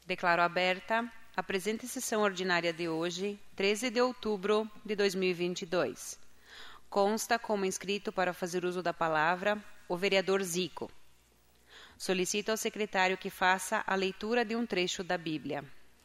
Declaro aberta a presente sessão ordinária de hoje, 13 de outubro de 2022. Consta como inscrito para fazer uso da palavra o vereador Zico. Solicito ao secretário que faça a leitura de um trecho da Bíblia.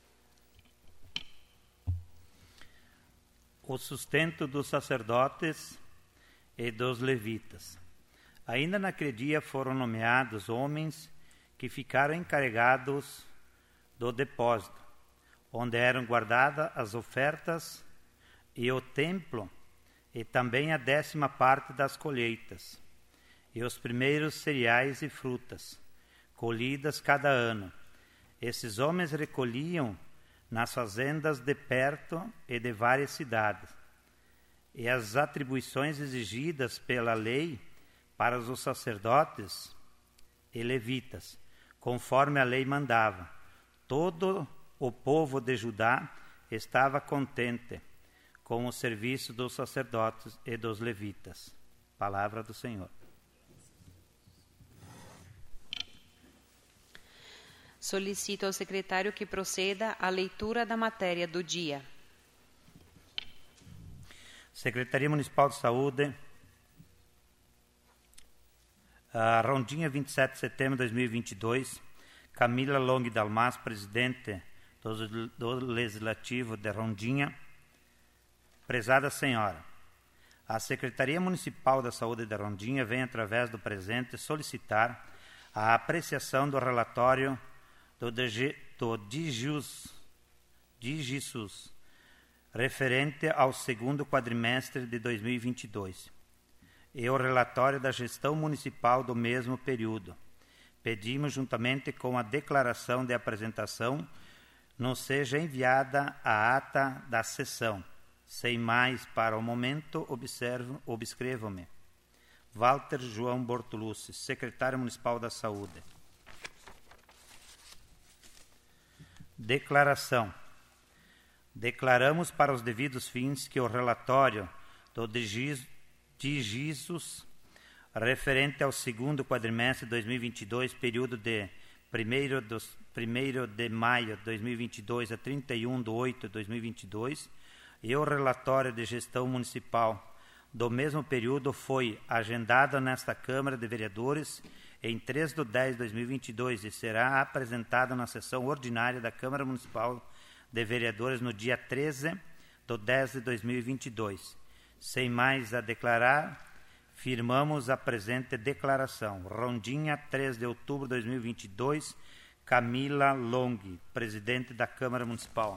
O sustento dos sacerdotes e dos levitas. Ainda naquele dia foram nomeados homens que ficaram encarregados do depósito, onde eram guardadas as ofertas e o templo, e também a 10ª parte das colheitas, e os primeiros cereais e frutas, colhidas cada ano. Esses homens recolhiam nas fazendas de perto e de várias cidades, e as atribuições exigidas pela lei para os sacerdotes e levitas, conforme a lei mandava. Todo o povo de Judá estava contente com o serviço dos sacerdotes e dos levitas. Palavra do Senhor. Solicito ao secretário que proceda à leitura da matéria do dia. Secretaria Municipal de Saúde, Rondinha, 27 de setembro de 2022, Camila Long Dalmas, presidente do Legislativo de Rondinha. Prezada Senhora, a Secretaria Municipal da Saúde de Rondinha vem, através do presente, solicitar a apreciação do relatório do DIGISUS, referente ao 2º quadrimestre de 2022, e o relatório da gestão municipal do mesmo período. Pedimos, juntamente com a declaração de apresentação, nos seja enviada a ata da sessão. Sem mais, para o momento, obscrevo-me. Walter João Bortolucci, secretário municipal da Saúde. Declaração. Declaramos para os devidos fins que o relatório do DIGISUS, referente ao 2º quadrimestre de 2022, período de 1º de maio de 2022 a 31 de 8 de 2022, e o relatório de gestão municipal do mesmo período foi agendado nesta Câmara de Vereadores em 3 de 10 de 2022 e será apresentado na sessão ordinária da Câmara Municipal de Vereadores no dia 13 de 10 de 2022. Sem mais a declarar, firmamos a presente declaração. Rondinha, 3 de outubro de 2022, Camila Long, presidente da Câmara Municipal.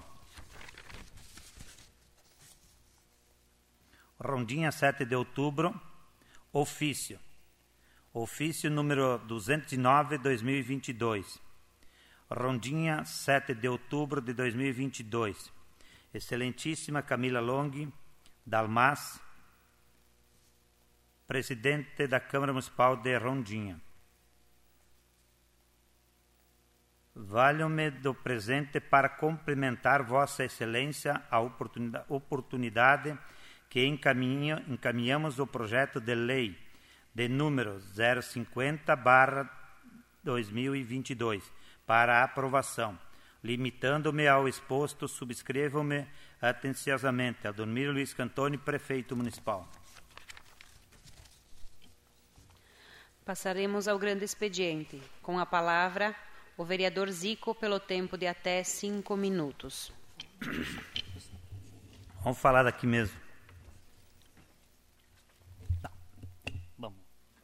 Rondinha, 7 de outubro, ofício. Ofício número 209, 2022. Rondinha, 7 de outubro de 2022. Excelentíssima Camila Long Dalmas, presidente da Câmara Municipal de Rondinha. Valho-me do presente para cumprimentar Vossa Excelência a oportunidade que encaminhamos o projeto de lei de número 050/2022 para aprovação. Limitando-me ao exposto, subscrevo-me atenciosamente. Adonmiro Luiz Cantoni, prefeito municipal. Passaremos ao grande expediente. Com a palavra, o vereador Zico, pelo tempo de até 5 minutos. Vamos falar daqui mesmo. Vamos.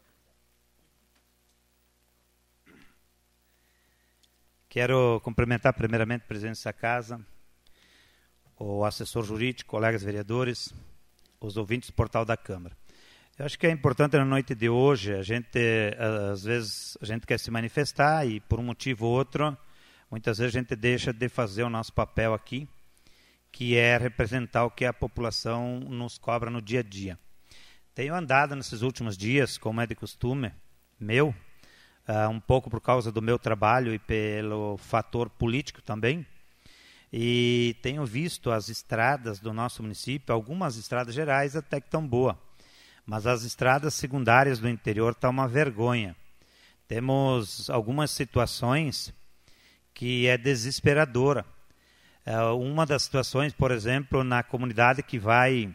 Quero cumprimentar primeiramente o presidente dessa casa, o assessor jurídico, colegas vereadores, os ouvintes do portal da Câmara. Eu acho que é importante na noite de hoje, às vezes a gente quer se manifestar e por um motivo ou outro, muitas vezes a gente deixa de fazer o nosso papel aqui, que é representar o que a população nos cobra no dia a dia. Tenho andado nesses últimos dias, como é de costume meu, um pouco por causa do meu trabalho e pelo fator político também, e tenho visto as estradas do nosso município, algumas estradas gerais até que estão boas, mas as estradas secundárias do interior estão uma vergonha. Temos algumas situações que é desesperadora. Uma das situações, por exemplo, na comunidade que vai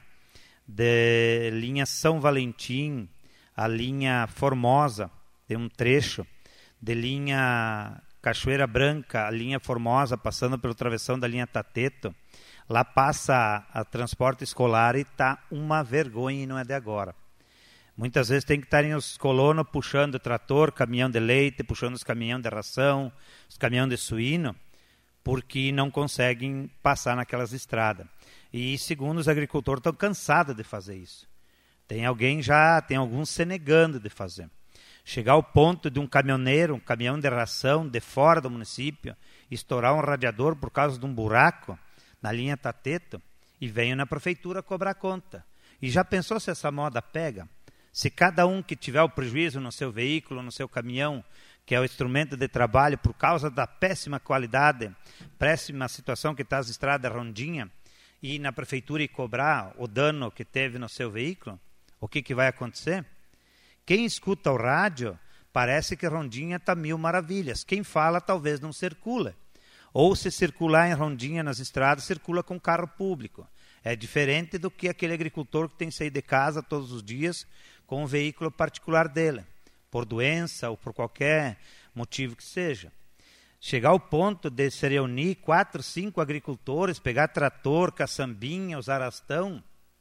de linha São Valentim a linha Formosa, tem um trecho de linha Cachoeira Branca, a linha Formosa, passando pelo travessão da linha Tateto. Lá passa a transporte escolar e está uma vergonha e não é de agora. Muitas vezes tem que estarem os colonos puxando o trator, caminhão de leite, puxando os caminhões de ração, os caminhões de suíno, porque não conseguem passar naquelas estradas. E segundo os agricultores estão cansados de fazer isso. Tem alguns se negando de fazer. Chegar ao ponto de um caminhoneiro, um caminhão de ração de fora do município, estourar um radiador por causa de um buraco na linha Tateto e venho na prefeitura cobrar conta. E já pensou se essa moda pega? Se cada um que tiver o prejuízo no seu veículo, no seu caminhão, que é o instrumento de trabalho, por causa da péssima qualidade, péssima situação que está as estradas Rondinha, e na prefeitura e cobrar o dano que teve no seu veículo, o que vai acontecer? Quem escuta o rádio, parece que Rondinha está mil maravilhas. Quem fala talvez não circula. Ou se circular em Rondinha nas estradas, circula com carro público. É diferente do que aquele agricultor que tem que sair de casa todos os dias com o veículo particular dele, por doença ou por qualquer motivo que seja. Chegar ao ponto de se reunir 4, 5 agricultores, pegar trator, caçambinha, usar arastão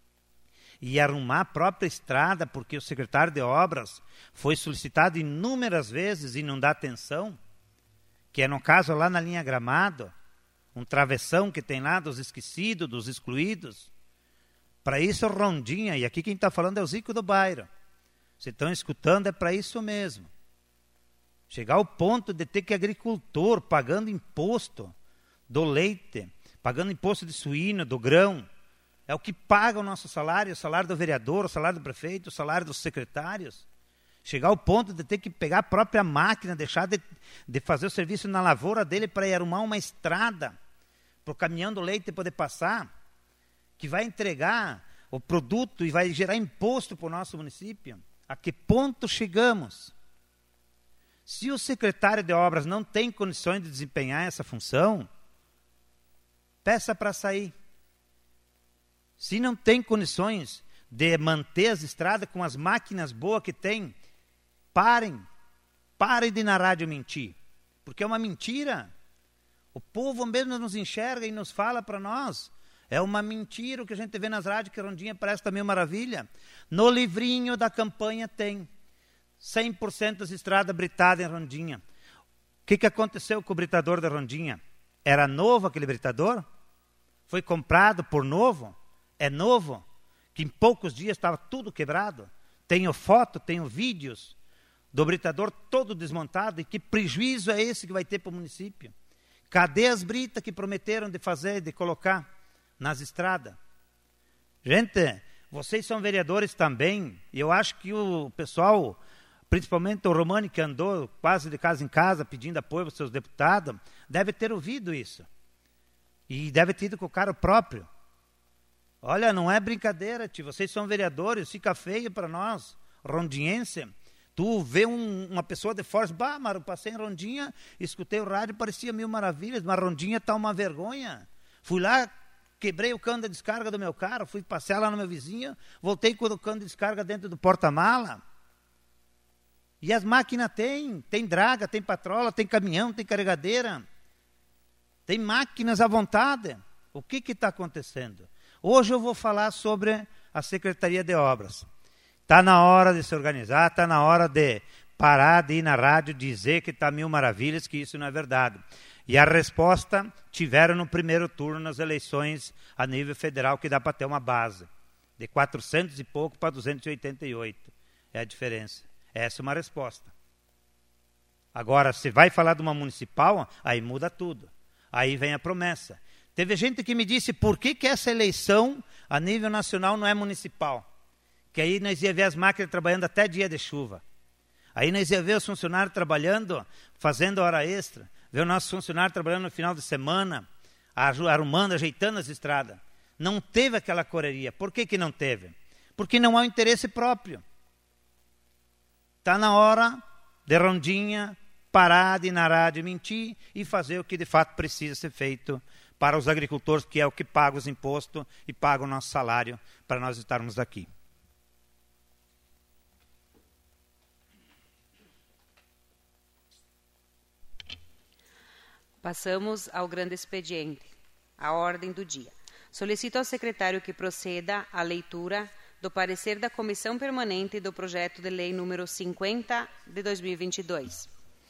e arrumar a própria estrada, porque o secretário de obras foi solicitado inúmeras vezes e não dá atenção, que é no caso lá na linha Gramado, um travessão que tem lá dos esquecidos, dos excluídos. Para isso Rondinha, e aqui quem está falando é o Zico do Bairro. Vocês estão escutando, é para isso mesmo. Chegar ao ponto de ter que agricultor pagando imposto do leite, pagando imposto de suíno, do grão, é o que paga o nosso salário, o salário do vereador, o salário do prefeito, o salário dos secretários. Chegar ao ponto de ter que pegar a própria máquina, deixar de fazer o serviço na lavoura dele para ir arrumar uma estrada para o caminhão do leite poder passar, que vai entregar o produto e vai gerar imposto para o nosso município. A que ponto chegamos? Se o secretário de obras não tem condições de desempenhar essa função, peça para sair. Se não tem condições de manter as estradas com as máquinas boas que tem, parem de na rádio mentir, porque é uma mentira. O povo mesmo nos enxerga e nos fala para nós. É uma mentira o que a gente vê nas rádios, que Rondinha parece também uma maravilha. No livrinho da campanha tem 100% das estradas britadas em Rondinha. O que aconteceu com o britador da Rondinha? Era novo aquele britador? Foi comprado por novo? É novo? Que em poucos dias estava tudo quebrado? Tenho foto, tenho vídeos do britador todo desmontado. E que prejuízo é esse que vai ter para o município? Cadê as britas que prometeram de fazer, de colocar nas estradas? Gente, vocês são vereadores também, e eu acho que o pessoal, principalmente o Romani, que andou quase de casa em casa pedindo apoio para os seus deputados, deve ter ouvido isso. E deve ter ido com o cara próprio. Olha, não é brincadeira, tio, vocês são vereadores, fica feio para nós, rondinhense. Tu vê uma pessoa de fora, mas eu passei em Rondinha, escutei o rádio, parecia mil maravilhas, mas Rondinha está uma vergonha. Fui lá, quebrei o cano de descarga do meu carro, fui passear lá no meu vizinho, voltei com o cano de descarga dentro do porta-mala. E as máquinas tem draga, tem patrola, tem caminhão, tem carregadeira, tem máquinas à vontade. O que está acontecendo? Hoje eu vou falar sobre a Secretaria de Obras. Está na hora de se organizar, está na hora de parar de ir na rádio dizer que está mil maravilhas, que isso não é verdade. E a resposta tiveram no primeiro turno nas eleições a nível federal, que dá para ter uma base. De 400 e pouco para 288. É a diferença. Essa é uma resposta. Agora, se vai falar de uma municipal, aí muda tudo. Aí vem a promessa. Teve gente que me disse, por que essa eleição a nível nacional não é municipal? Que aí nós ia ver as máquinas trabalhando até dia de chuva. Aí nós ia ver os funcionários trabalhando, fazendo hora extra. Ver o nosso funcionário trabalhando no final de semana, arrumando, ajeitando as estradas. Não teve aquela correria. Por que não teve? Porque não há um interesse próprio. Está na hora de Rondinha parar de narar, de mentir e fazer o que de fato precisa ser feito para os agricultores, que é o que paga os impostos e paga o nosso salário para nós estarmos aqui. Passamos ao grande expediente, a ordem do dia. Solicito ao secretário que proceda à leitura do parecer da Comissão Permanente do Projeto de Lei número 50 de 2022.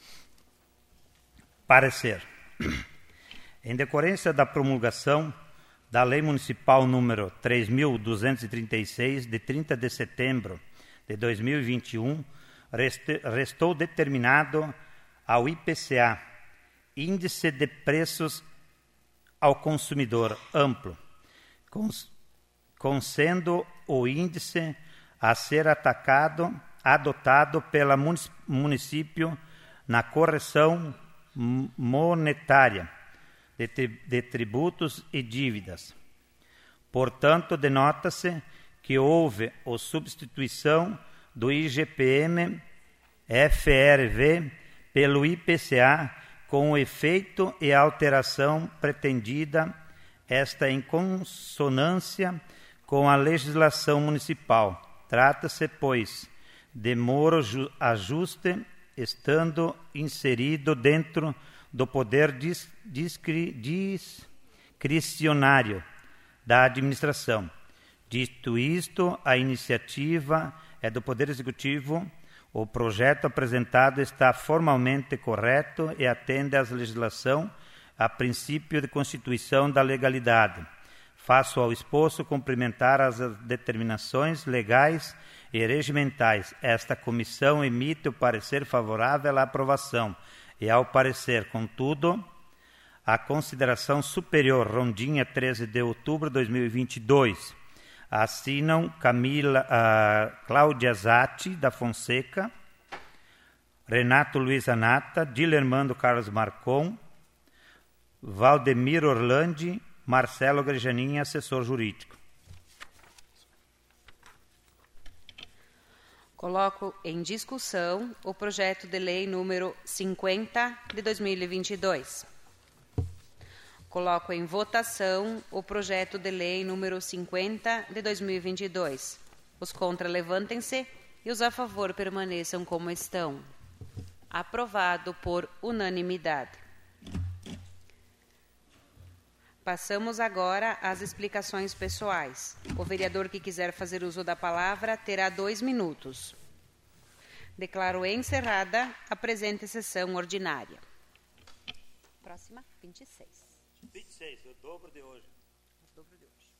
Parecer. Em decorrência da promulgação da Lei Municipal número 3.236, de 30 de setembro de 2021, restou determinado ao IPCA, Índice de Preços ao Consumidor Amplo, sendo o índice a ser adotado pela município na correção monetária de tributos e dívidas. Portanto, denota-se que houve a substituição do IGPM-FRV pelo IPCA com o efeito e a alteração pretendida, esta em consonância com a legislação municipal. Trata-se, pois, de mero ajuste, estando inserido dentro do poder discricionário da administração. Dito isto, a iniciativa é do Poder Executivo. O projeto apresentado está formalmente correto e atende à legislação, a princípio de constituição da legalidade. Faço ao exposto cumprimentar as determinações legais e regimentais. Esta comissão emite o parecer favorável à aprovação e, ao parecer, contudo, a consideração superior, Rondinha, 13 de outubro de 2022. Assinam Cláudia Zatti da Fonseca, Renato Luiz Anata, Dilermando Carlos Marcon, Valdemir Orlandi, Marcelo Grejanin, assessor jurídico. Coloco em discussão o projeto de lei número 50 de 2022. Coloco em votação o projeto de lei número 50 de 2022. Os contra levantem-se e os a favor permaneçam como estão. Aprovado por unanimidade. Passamos agora às explicações pessoais. O vereador que quiser fazer uso da palavra terá 2 minutos. Declaro encerrada a presente sessão ordinária. Próxima, 26. 26, o dobro de hoje. O dobro de hoje.